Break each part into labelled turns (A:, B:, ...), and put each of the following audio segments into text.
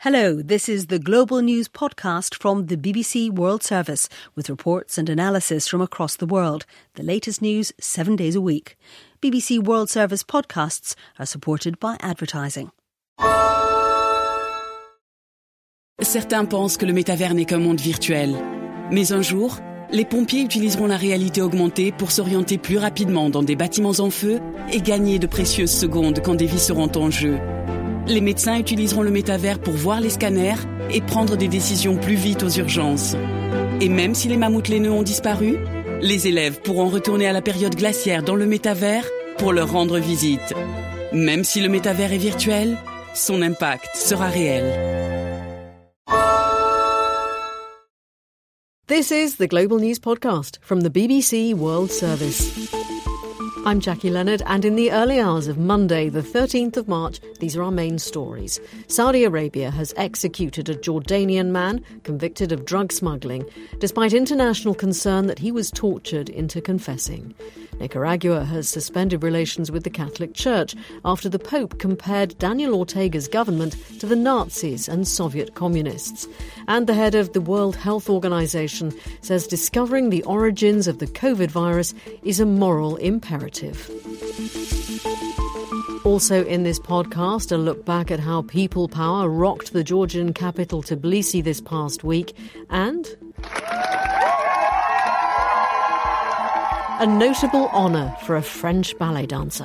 A: Hello, this is the Global News podcast from the BBC World Service with reports and analysis from across the world. The latest news 7 days a week. BBC World Service podcasts are supported by advertising.
B: Certains pensent que le métavers n'est qu'un monde virtuel. Mais un jour, les pompiers utiliseront la réalité augmentée pour s'orienter plus rapidement dans des bâtiments en feu et gagner de précieuses secondes quand des vies seront en jeu. Les médecins utiliseront le métavers pour voir les scanners et prendre des décisions plus vite aux urgences. Et même si les mammouths laineux ont disparu, les élèves pourront retourner à la période glaciaire dans le métavers pour leur rendre visite. Même si le métavers est virtuel, son impact sera réel.
C: This is the Global News Podcast from the BBC World Service. I'm Jackie Leonard, and in the early hours of Monday, the 13th of March, these are our main stories. Saudi Arabia has executed a Jordanian man convicted of drug smuggling, despite international concern that he was tortured into confessing. Nicaragua has suspended relations with the Catholic Church after the Pope compared Daniel Ortega's government to the Nazis and Soviet communists. And the head of the World Health Organization says discovering the origins of the COVID virus is a moral imperative. Also in this podcast, a look back at how people power rocked the Georgian capital Tbilisi this past week, and a notable honour for a French ballet dancer.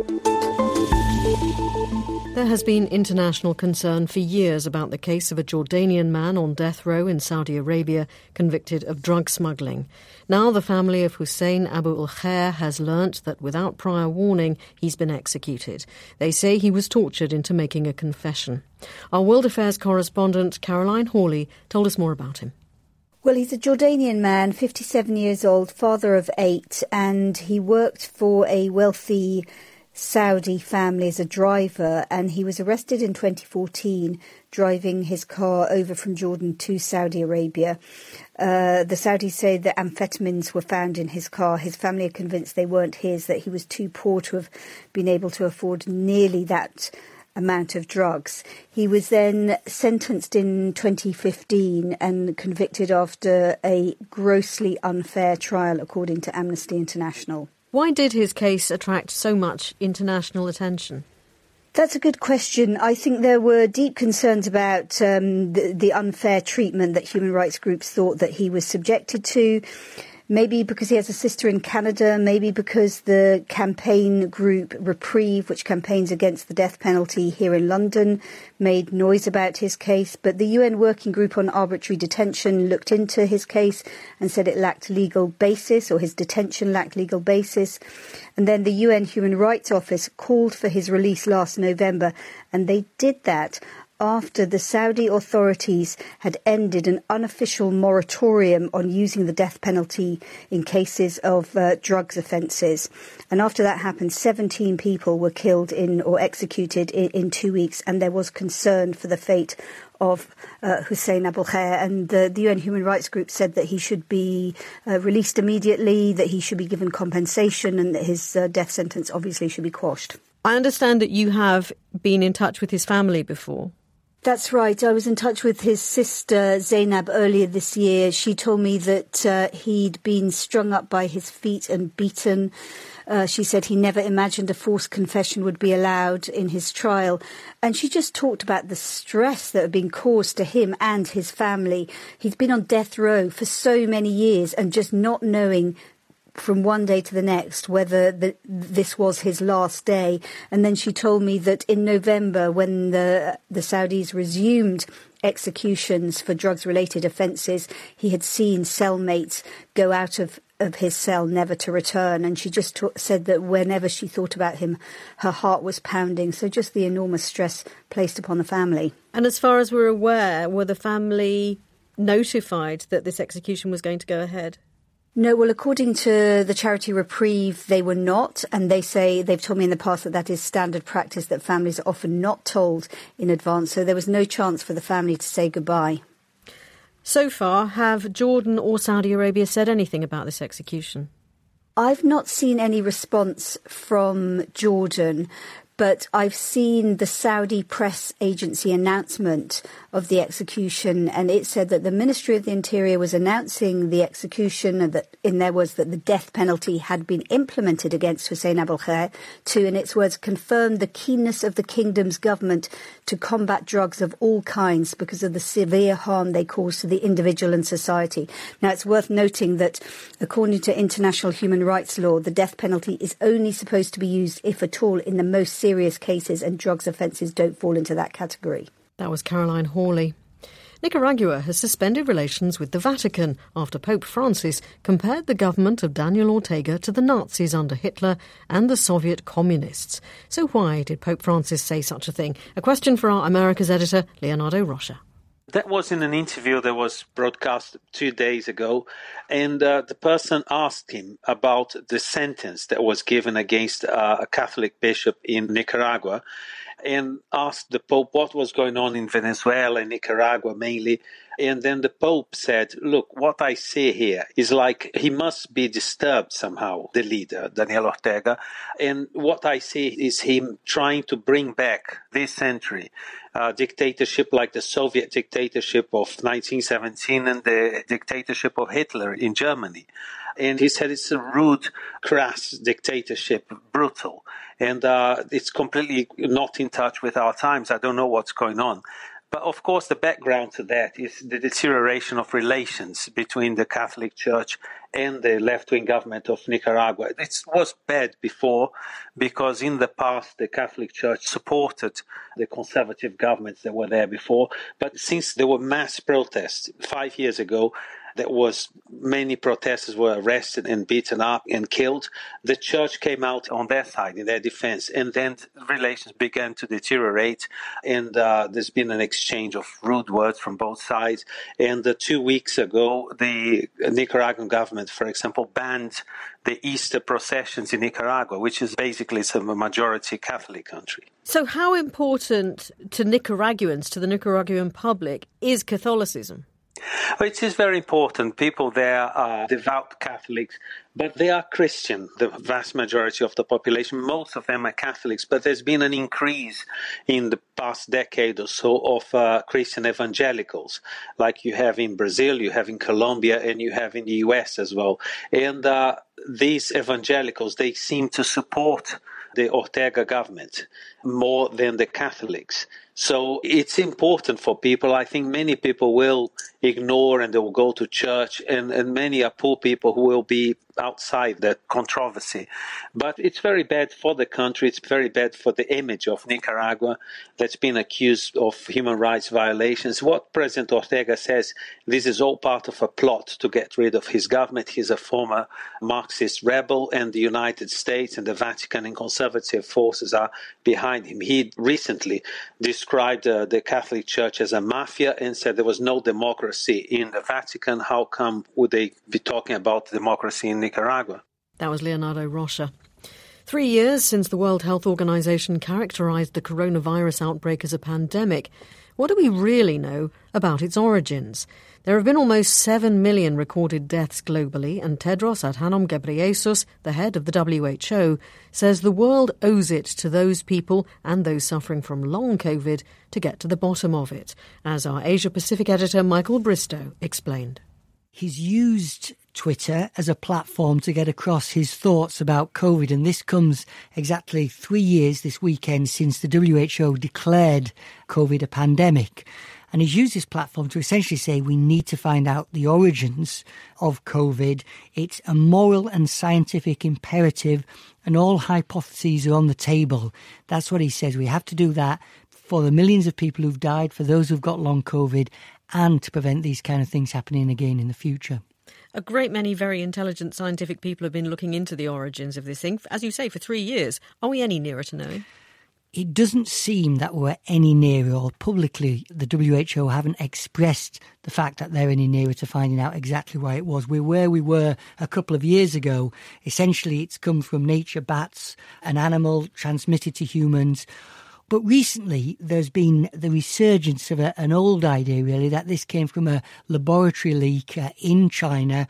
C: There has been international concern for years about the case of a Jordanian man on death row in Saudi Arabia convicted of drug smuggling. Now the family of Hussein Abu al-Khair has learnt that without prior warning he's been executed. They say he was tortured into making a confession. Our World Affairs correspondent Caroline Hawley told us more about him.
D: Well, he's a Jordanian man, 57 years old, father of 8, and he worked for a wealthy Saudi family as a driver, and he was arrested in 2014 driving his car over from Jordan to Saudi Arabia. The Saudis say that amphetamines were found in his car. His family are convinced they weren't his, that he was too poor to have been able to afford nearly that amount of drugs. He was then sentenced in 2015 and convicted after a grossly unfair trial, according to Amnesty International.
C: Why did his case attract so much international attention?
D: That's a good question. I think there were deep concerns about the unfair treatment that human rights groups thought that he was subjected to. Maybe because he has a sister in Canada, maybe because the campaign group Reprieve, which campaigns against the death penalty here in London, made noise about his case. But the UN Working Group on Arbitrary Detention looked into his case and said it lacked legal basis, or his detention lacked legal basis. And then the UN Human Rights Office called for his release last November, and they did that after the Saudi authorities had ended an unofficial moratorium on using the death penalty in cases of drugs offences. And after that happened, 17 people were killed or executed in 2 weeks, and there was concern for the fate of Hussein Abu al-Khair, and the UN Human Rights Group said that he should be released immediately, that he should be given compensation, and that his death sentence obviously should be quashed.
C: I understand that you have been in touch with his family before.
D: That's right. I was in touch with his sister Zainab earlier this year. She told me that he'd been strung up by his feet and beaten. She said he never imagined a forced confession would be allowed in his trial. And she just talked about the stress that had been caused to him and his family. He'd been on death row for so many years, and just not knowing from one day to the next whether this was his last day. And then she told me that in November, when the Saudis resumed executions for drugs-related offences, he had seen cellmates go out of his cell never to return. And she just said that whenever she thought about him, her heart was pounding. So just the enormous stress placed upon the family.
C: And as far as we're aware, were the family notified that this execution was going to go ahead?
D: No, well, according to the charity Reprieve, they were not, and they've told me in the past that is standard practice, that families are often not told in advance, so there was no chance for the family to say goodbye.
C: So far, have Jordan or Saudi Arabia said anything about this execution?
D: I've not seen any response from Jordan, but I've seen the Saudi press agency announcement of the execution, and it said that the Ministry of the Interior was announcing the execution, and that in their words that the death penalty had been implemented against Hussein Abu Khair to, in its words, confirm the keenness of the kingdom's government to combat drugs of all kinds because of the severe harm they cause to the individual and society. Now, it's worth noting that according to international human rights law, the death penalty is only supposed to be used, if at all, in the most serious cases, and drugs offences don't fall into that category.
C: That was Caroline Hawley. Nicaragua has suspended relations with the Vatican after Pope Francis compared the government of Daniel Ortega to the Nazis under Hitler and the Soviet communists. So why did Pope Francis say such a thing? A question for our Americas editor, Leonardo Rocha.
E: That was in an interview that was broadcast 2 days ago, and the person asked him about the sentence that was given against a Catholic bishop in Nicaragua, and asked the Pope what was going on in Venezuela and Nicaragua mainly. And then the Pope said, look, what I see here is like he must be disturbed somehow, the leader, Daniel Ortega. And what I see is him trying to bring back this century dictatorship like the Soviet dictatorship of 1917 and the dictatorship of Hitler in Germany. And he said it's a rude, crass dictatorship, brutal. And it's completely not in touch with our times. I don't know what's going on. But of course, the background to that is the deterioration of relations between the Catholic Church and the left-wing government of Nicaragua. It was bad before because in the past the Catholic Church supported the conservative governments that were there before. But since there were mass protests 5 years ago, many protesters were arrested and beaten up and killed. The church came out on their side in their defense, and then relations began to deteriorate, and there's been an exchange of rude words from both sides. And 2 weeks ago, the Nicaraguan government, for example, banned the Easter processions in Nicaragua, which is basically a majority Catholic country.
C: So how important to Nicaraguans, to the Nicaraguan public, is Catholicism?
E: It is very important. People there are devout Catholics, but they are Christian, the vast majority of the population. Most of them are Catholics, but there's been an increase in the past decade or so of Christian evangelicals, like you have in Brazil, you have in Colombia, and you have in the US as well. And these evangelicals, they seem to support the Ortega government more than the Catholics. So it's important for people. I think many people will ignore and they will go to church, and many are poor people who will be outside that controversy. But it's very bad for the country. It's very bad for the image of Nicaragua that's been accused of human rights violations. What President Ortega says, this is all part of a plot to get rid of his government. He's a former Marxist rebel, and the United States and the Vatican and conservative forces are behind him. He recently described the Catholic Church as a mafia and said there was no democracy in the Vatican. How come would they be talking about democracy in Nicaragua?
C: That was Leonardo Rocha. 3 years since the World Health Organization characterized the coronavirus outbreak as a pandemic. What do we really know about its origins? There have been almost 7 million recorded deaths globally, and Tedros Adhanom Ghebreyesus, the head of the WHO, says the world owes it to those people and those suffering from long COVID to get to the bottom of it, as our Asia-Pacific editor Michael Bristow explained.
F: He's used Twitter as a platform to get across his thoughts about COVID, and this comes exactly 3 years this weekend since the WHO declared COVID a pandemic. And he's used this platform to essentially say we need to find out the origins of COVID. It's a moral and scientific imperative, and all hypotheses are on the table. That's what he says. We have to do that for the millions of people who've died, for those who've got long COVID, and to prevent these kind of things happening again in the future.
C: A great many very intelligent scientific people have been looking into the origins of this thing, as you say, for 3 years. Are we any nearer to knowing?
F: It doesn't seem that we're any nearer, or publicly the WHO haven't expressed the fact that they're any nearer to finding out exactly why it was. We're where we were a couple of years ago. Essentially, it's come from nature bats, an animal transmitted to humans. But recently, there's been the resurgence of an old idea, really, that this came from a laboratory leak in China.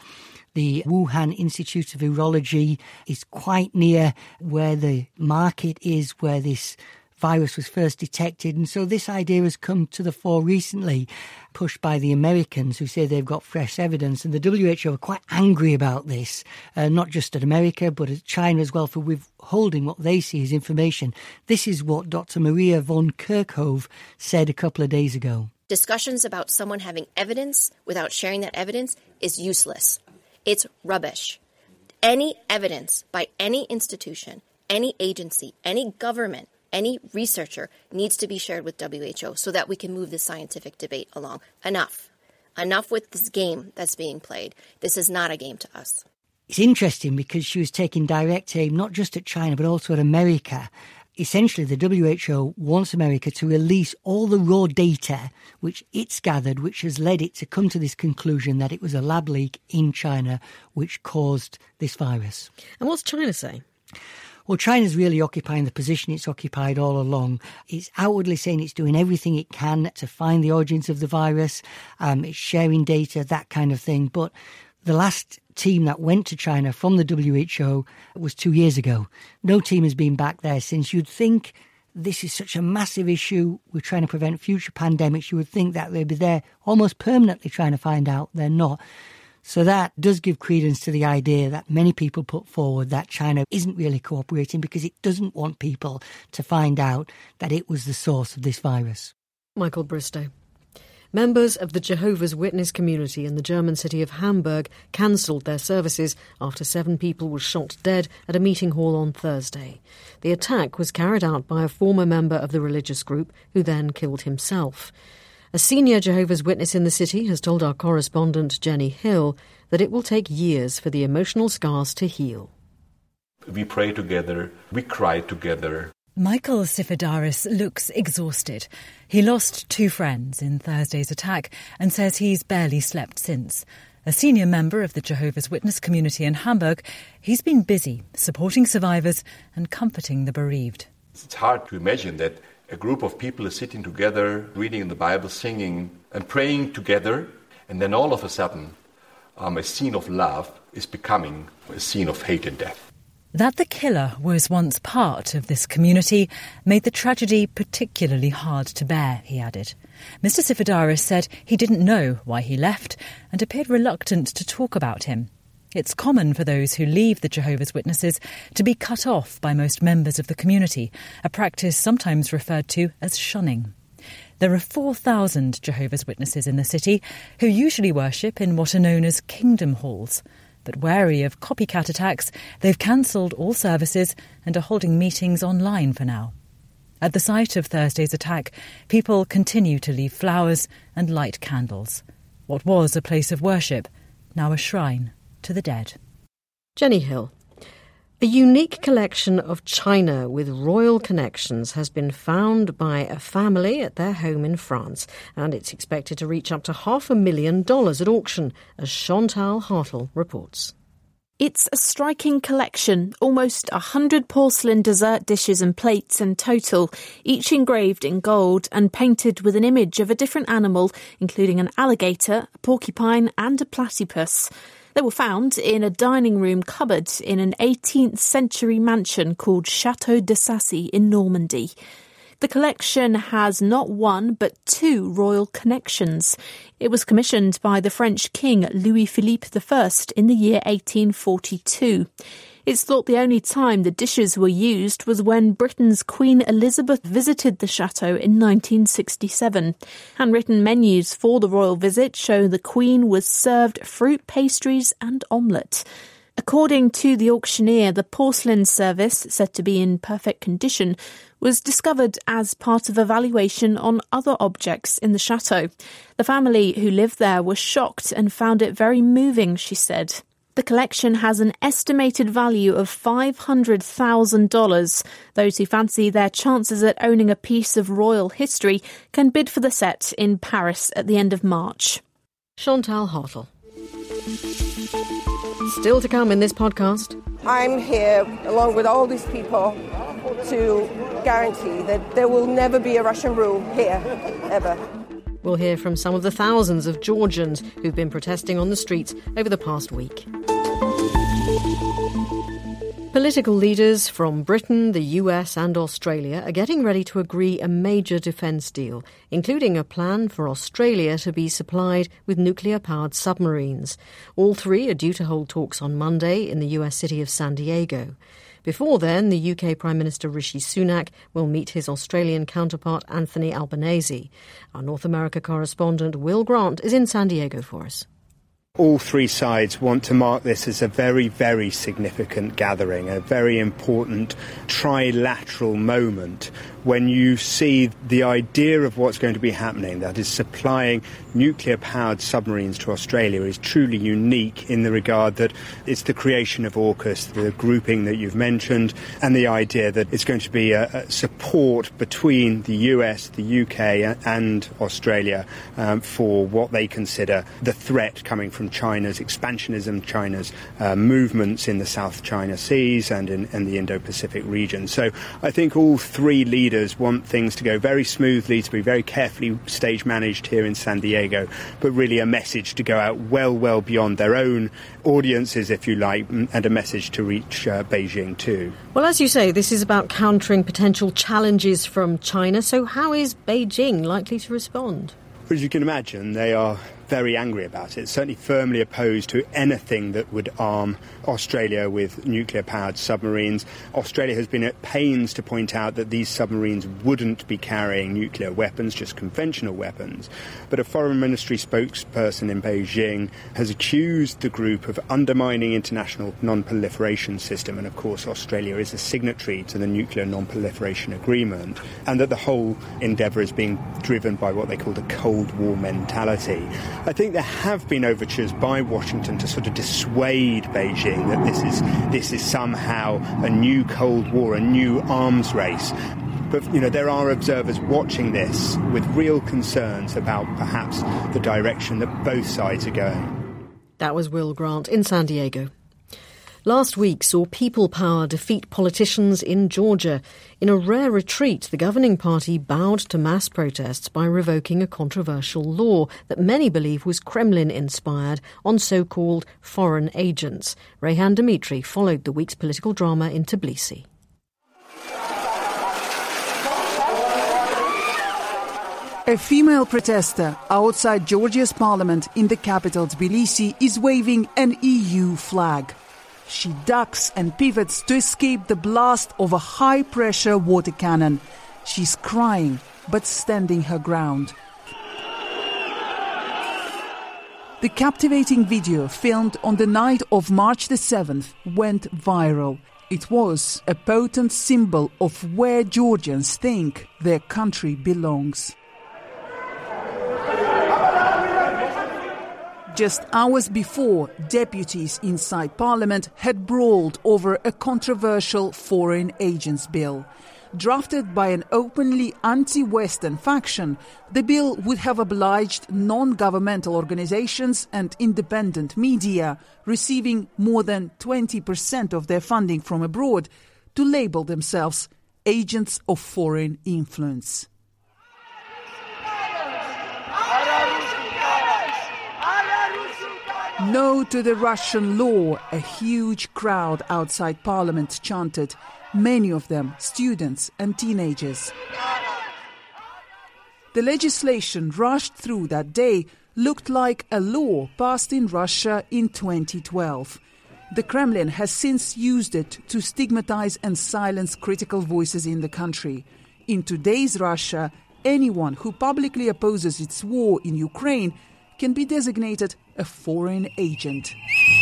F: The Wuhan Institute of Virology is quite near where the market is, where this virus was first detected. And so this idea has come to the fore recently, pushed by the Americans who say they've got fresh evidence. And the WHO are quite angry about this, not just at America, but at China as well, for withholding what they see as information. This is what Dr. Maria von Kerkhove said a couple of days ago.
G: Discussions about someone having evidence without sharing that evidence is useless. It's rubbish. Any evidence by any institution, any agency, any government, any researcher needs to be shared with WHO so that we can move the scientific debate along. Enough. Enough with this game that's being played. This is not a game to us.
F: It's interesting because she was taking direct aim not just at China but also at America. Essentially, the WHO wants America to release all the raw data which it's gathered, which has led it to come to this conclusion that it was a lab leak in China which caused this virus.
C: And what's China saying?
F: Well, China's really occupying the position it's occupied all along. It's outwardly saying it's doing everything it can to find the origins of the virus. It's sharing data, that kind of thing. But the last team that went to China from the WHO was 2 years ago. No team has been back there since. You'd think this is such a massive issue. We're trying to prevent future pandemics. You would think that they'd be there almost permanently trying to find out. They're not. So that does give credence to the idea that many people put forward that China isn't really cooperating because it doesn't want people to find out that it was the source of this virus.
C: Michael Bristow. Members of the Jehovah's Witness community in the German city of Hamburg cancelled their services after 7 people were shot dead at a meeting hall on Thursday. The attack was carried out by a former member of the religious group who then killed himself. A senior Jehovah's Witness in the city has told our correspondent Jenny Hill that it will take years for the emotional scars to heal.
H: We pray together, we cry together.
I: Michael Sifidaris looks exhausted. He lost 2 friends in Thursday's attack and says he's barely slept since. A senior member of the Jehovah's Witness community in Hamburg, he's been busy supporting survivors and comforting the bereaved.
H: It's hard to imagine that a group of people is sitting together, reading the Bible, singing and praying together, and then all of a sudden a scene of love is becoming a scene of hate and death.
I: That the killer was once part of this community made the tragedy particularly hard to bear, he added. Mr. Sifidaris said he didn't know why he left and appeared reluctant to talk about him. It's common for those who leave the Jehovah's Witnesses to be cut off by most members of the community, a practice sometimes referred to as shunning. There are 4,000 Jehovah's Witnesses in the city who usually worship in what are known as kingdom halls. But wary of copycat attacks, they've cancelled all services and are holding meetings online for now. At the site of Thursday's attack, people continue to leave flowers and light candles. What was a place of worship, now a shrine to the dead.
C: Jenny Hill. A unique collection of china with royal connections has been found by a family at their home in France, and it's expected to reach up to $500,000 at auction, as Chantal Hartle reports.
J: It's a striking collection, almost 100 porcelain dessert dishes and plates in total, each engraved in gold and painted with an image of a different animal, including an alligator, a porcupine and a platypus. They were found in a dining room cupboard in an 18th century mansion called Château de Sassy in Normandy. The collection has not 1 but 2 royal connections. It was commissioned by the French King Louis-Philippe I in the year 1842. It's thought the only time the dishes were used was when Britain's Queen Elizabeth visited the chateau in 1967. Handwritten menus for the royal visit show the Queen was served fruit pastries and omelette. According to the auctioneer, the porcelain service, said to be in perfect condition, was discovered as part of a valuation on other objects in the chateau. The family who lived there were shocked and found it very moving, she said. The collection has an estimated value of $500,000. Those who fancy their chances at owning a piece of royal history can bid for the set in Paris at the end of March.
C: Chantal Hartle. Still to come in this podcast.
K: I'm here, along with all these people, to guarantee that there will never be a Russian rule here, ever.
C: We'll hear from some of the thousands of Georgians who've been protesting on the streets over the past week. Political leaders from Britain, the US and Australia are getting ready to agree a major defence deal, including a plan for Australia to be supplied with nuclear-powered submarines. All three are due to hold talks on Monday in the US city of San Diego. Before then, the UK Prime Minister Rishi Sunak will meet his Australian counterpart Anthony Albanese. Our North America correspondent Will Grant is in San Diego for us.
L: All three sides want to mark this as a very, very significant gathering, a very important trilateral moment when you see the idea of what's going to be happening, that is supplying nuclear-powered submarines to Australia, is truly unique in the regard that it's the creation of AUKUS, the grouping that you've mentioned, and the idea that it's going to be a support between the US, the UK and Australia for what they consider the threat coming from China's expansionism, China's movements in the South China Seas and in the Indo-Pacific region. So I think all three leaders want things to go very smoothly, to be very carefully stage managed here in San Diego, but really a message to go out well beyond their own audiences, if you like, and a message to reach Beijing too.
C: Well, as you say, this is about countering potential challenges from China. So how is Beijing likely to respond?
L: As you can imagine, they are very angry about it, certainly firmly opposed to anything that would arm Australia with nuclear-powered submarines. Australia has been at pains to point out that these submarines wouldn't be carrying nuclear weapons, just conventional weapons. But a foreign ministry spokesperson in Beijing has accused the group of undermining international non-proliferation system, and of course Australia is a signatory to the Nuclear Non-Proliferation Agreement, and that the whole endeavour is being driven by what they call the Cold War mentality. I think there have been overtures by Washington to sort of dissuade Beijing that this is somehow a new Cold War, a new arms race. But, there are observers watching this with real concerns about perhaps the direction that both sides are going.
C: That was Will Grant in San Diego. Last week saw People Power defeat politicians in Georgia. In a rare retreat, the governing party bowed to mass protests by revoking a controversial law that many believe was Kremlin-inspired on so-called foreign agents. Rehan Dimitri followed the week's political drama in Tbilisi.
M: A female protester outside Georgia's parliament in the capital Tbilisi is waving an EU flag. She ducks and pivots to escape the blast of a high-pressure water cannon. She's crying, but standing her ground. The captivating video filmed on the night of March the 7th went viral. It was a potent symbol of where Georgians think their country belongs. Just hours before, deputies inside Parliament had brawled over a controversial foreign agents bill. Drafted by an openly anti-Western faction, the bill would have obliged non-governmental organizations and independent media receiving more than 20% of their funding from abroad to label themselves agents of foreign influence. No to the Russian law, a huge crowd outside Parliament chanted, many of them students and teenagers. The legislation rushed through that day looked like a law passed in Russia in 2012. The Kremlin has since used it to stigmatize and silence critical voices in the country. In today's Russia, anyone who publicly opposes its war in Ukraine can be designated a foreign agent.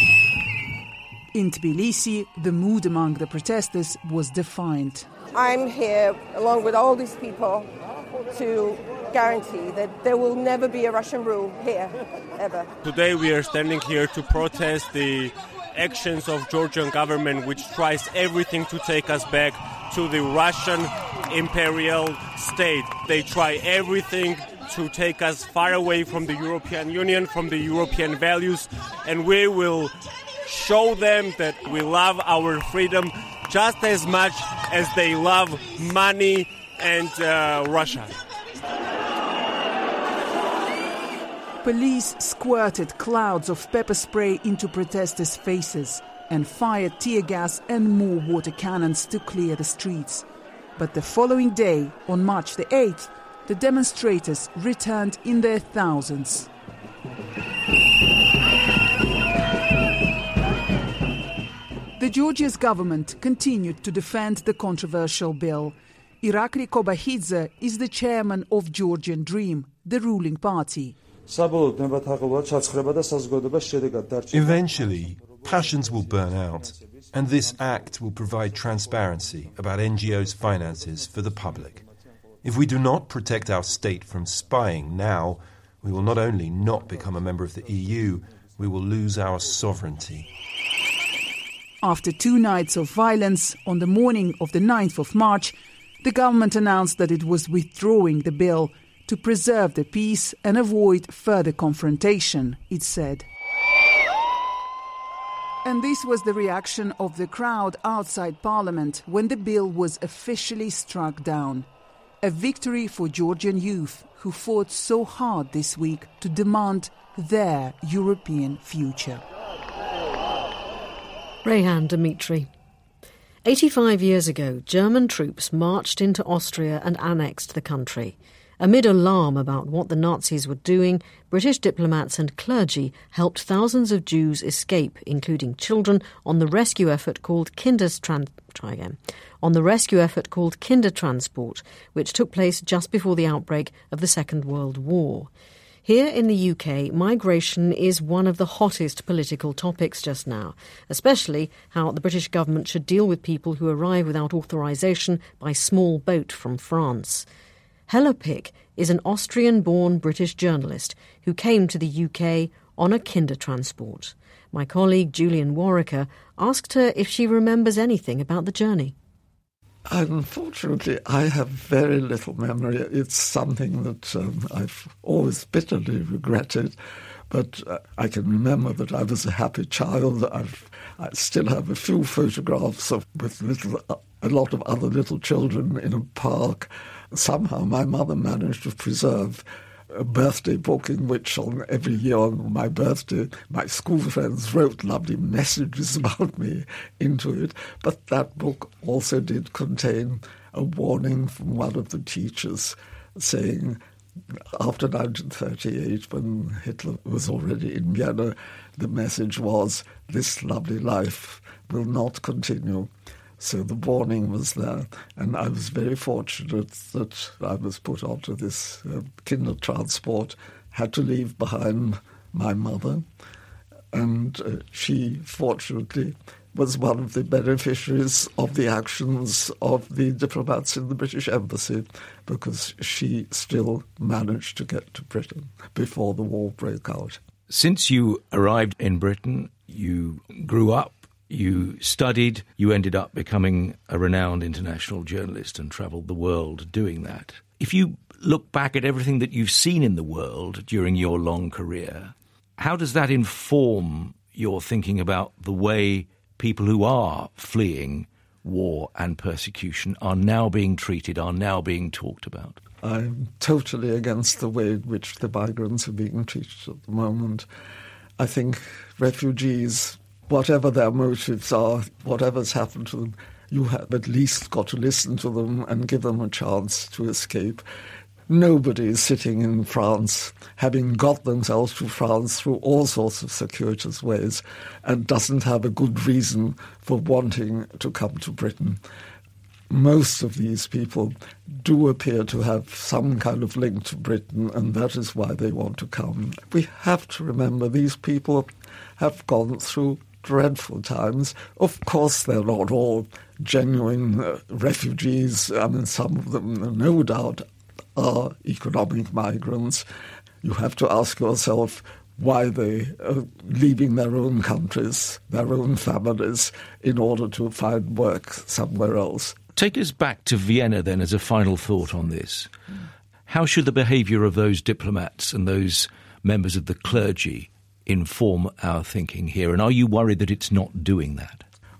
M: In Tbilisi, the mood among the protesters was defiant.
K: I'm here, along with all these people, to guarantee that there will never be a Russian rule here, ever.
N: Today we are standing here to protest the actions of Georgian government, which tries everything to take us back to the Russian imperial state. They try everything to take us far away from the European Union, from the European values, and we will show them that we love our freedom just as much as they love money and Russia.
M: Police squirted clouds of pepper spray into protesters' faces. and fired tear gas and more water cannons to clear the streets. But the following day, on March the 8th, the demonstrators returned in their thousands. The Georgia's government continued to defend the controversial bill. Irakli Kobahidze is the chairman of Georgian Dream, the ruling party.
O: Eventually, passions will burn out, and this act will provide transparency about NGOs' finances for the public. If we do not protect our state from spying now, we will not only not become a member of the EU, we will lose our sovereignty.
M: After 2 nights of violence, on the morning of the 9th of March, the government announced that it was withdrawing the bill to preserve the peace and avoid further confrontation, it said. And this was the reaction of the crowd outside Parliament when the bill was officially struck down. A victory for Georgian youth who fought so hard this week to demand their European future.
C: Rehan Dimitri. 85 years ago, German troops marched into Austria and annexed the country. Amid alarm about what the Nazis were doing, British diplomats and clergy helped thousands of Jews escape, including children, on the rescue effort called Kindertransport, which took place just before the outbreak of the Second World War. Here in the UK, migration is one of the hottest political topics just now, especially how the British government should deal with people who arrive without authorisation by small boat from France. Hella Pick is an Austrian-born British journalist who came to the UK on a Kindertransport. My colleague Julian Warwicker asked her if she remembers anything about the journey.
P: Unfortunately, I have very little memory. It's something that I've always bitterly regretted, but I can remember that I was a happy child. I still have a few photographs with a lot of other little children in a park. Somehow my mother managed to preserve a birthday book in which on every year on my birthday my school friends wrote lovely messages about me into it. But that book also did contain a warning from one of the teachers saying after 1938, when Hitler was already in Vienna, the message was, this lovely life will not continue. So the warning was there, and I was very fortunate that I was put onto this Kindertransport, had to leave behind my mother, and she fortunately was one of the beneficiaries of the actions of the diplomats in the British Embassy, because she still managed to get to Britain before the war broke out.
Q: Since you arrived in Britain, you grew up, you studied, you ended up becoming a renowned international journalist and travelled the world doing that. If you look back at everything that you've seen in the world during your long career, how does that inform your thinking about the way people who are fleeing war and persecution are now being treated, are now being talked about?
P: I'm totally against the way in which the migrants are being treated at the moment. I think refugees, whatever their motives are, whatever's happened to them, you have at least got to listen to them and give them a chance to escape. Nobody is sitting in France, having got themselves to France through all sorts of circuitous ways, and doesn't have a good reason for wanting to come to Britain. Most of these people do appear to have some kind of link to Britain, and that is why they want to come. We have to remember these people have gone through dreadful times. Of course, they're not all genuine refugees. I mean, some of them, no doubt, are economic migrants. You have to ask yourself why they are leaving their own countries, their own families, in order to find work somewhere else.
Q: Take us back to Vienna then as a final thought on this. How should the behaviour of those diplomats and those members of the clergy inform our thinking here? And are you worried that it's not doing that?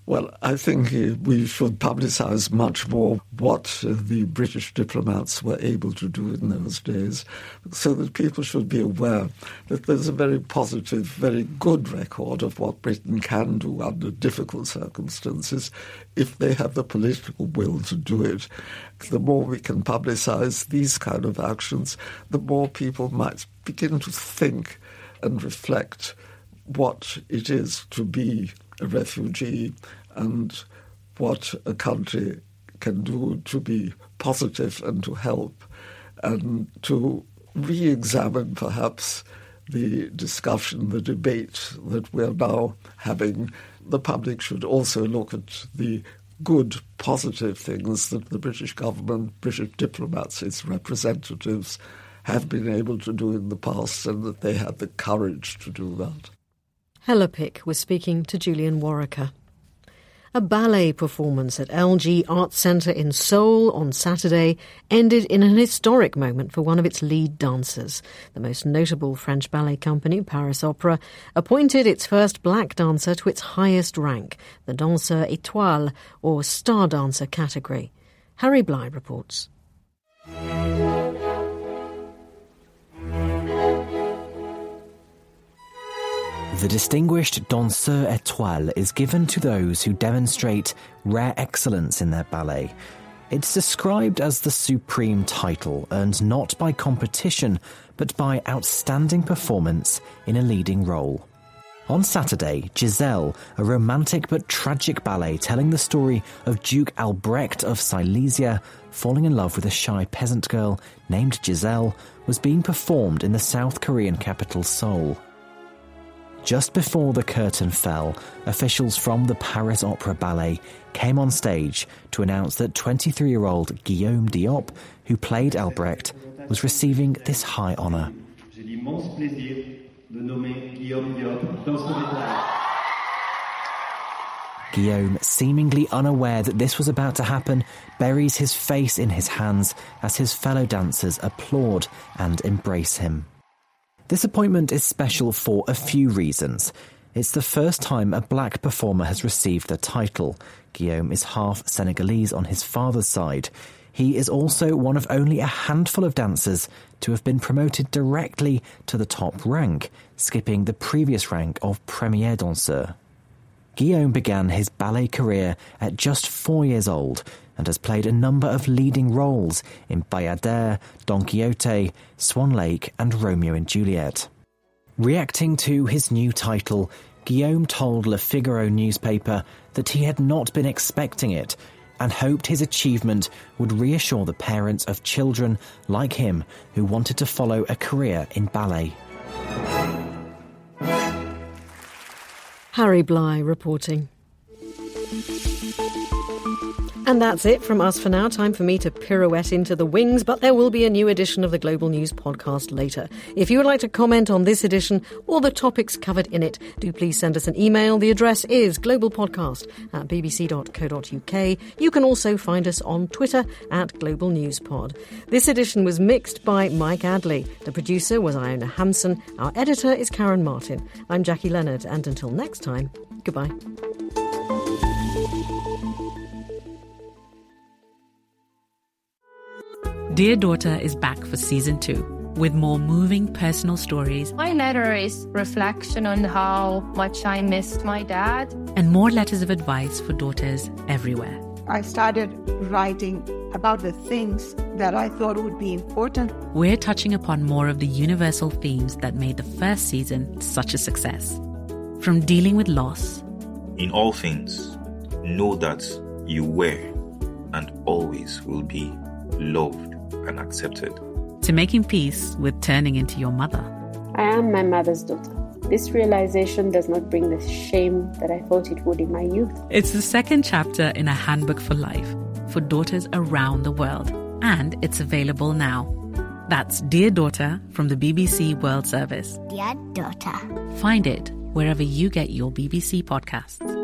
P: Well, I think we should publicise much more what the British diplomats were able to do in those days, so that people should be aware that there's a very positive, very good record of what Britain can do under difficult circumstances if they have the political will to do it. The more we can publicise these kind of actions, the more people might begin to think and reflect what it is to be a refugee and what a country can do to be positive and to help, and to re-examine perhaps the discussion, the debate that we're now having. The public should also look at the good, positive things that the British government, British diplomats, its representatives have been able to do in the past, and that they had the courage to do that.
C: Hella Pick was speaking to Julian Warwicker. A ballet performance at LG Arts Centre in Seoul on Saturday ended in an historic moment for one of its lead dancers. The most notable French ballet company, Paris Opera, appointed its first black dancer to its highest rank, the Danseur Étoile, or Star Dancer category. Harry Bly reports.
R: The distinguished Danseur Étoile is given to those who demonstrate rare excellence in their ballet. It's described as the supreme title, earned not by competition, but by outstanding performance in a leading role. On Saturday, Giselle, a romantic but tragic ballet telling the story of Duke Albrecht of Silesia falling in love with a shy peasant girl named Giselle, was being performed in the South Korean capital Seoul. Just before the curtain fell, officials from the Paris Opera Ballet came on stage to announce that 23-year-old Guillaume Diop, who played Albrecht, was receiving this high honour. Guillaume, seemingly unaware that this was about to happen, buries his face in his hands as his fellow dancers applaud and embrace him. This appointment is special for a few reasons. It's the first time a black performer has received the title. Guillaume is half Senegalese on his father's side. He is also one of only a handful of dancers to have been promoted directly to the top rank, skipping the previous rank of Premier Danseur. Guillaume began his ballet career at just 4 years old and has played a number of leading roles in Bayadère, Don Quixote, Swan Lake and Romeo and Juliet. Reacting to his new title, Guillaume told Le Figaro newspaper that he had not been expecting it and hoped his achievement would reassure the parents of children like him who wanted to follow a career in ballet.
C: Harry Bly reporting. And that's it from us for now. Time for me to pirouette into the wings, but there will be a new edition of the Global News podcast later. If you would like to comment on this edition or the topics covered in it, do please send us an email. The address is globalpodcast@bbc.co.uk. You can also find us on Twitter @GlobalNewsPod. This edition was mixed by Mike Adley. The producer was Iona Hampson. Our editor is Karen Martin. I'm Jackie Leonard, and until next time, goodbye.
S: Dear Daughter is back for season 2 with more moving personal stories.
T: My letter is reflection on how much I missed my dad.
S: And more letters of advice for daughters everywhere.
U: I started writing about the things that I thought would be important.
S: We're touching upon more of the universal themes that made the first season such a success. From dealing with loss.
V: In all things, know that you were and always will be loved and accepted.
S: To making peace with turning into your mother.
W: I am my mother's daughter. This realization does not bring the shame that I thought it would in my youth.
S: It's the second chapter in a handbook for life for daughters around the world, and it's available now. That's Dear Daughter from the BBC World Service.
X: Dear Daughter.
S: Find it wherever you get your BBC podcasts.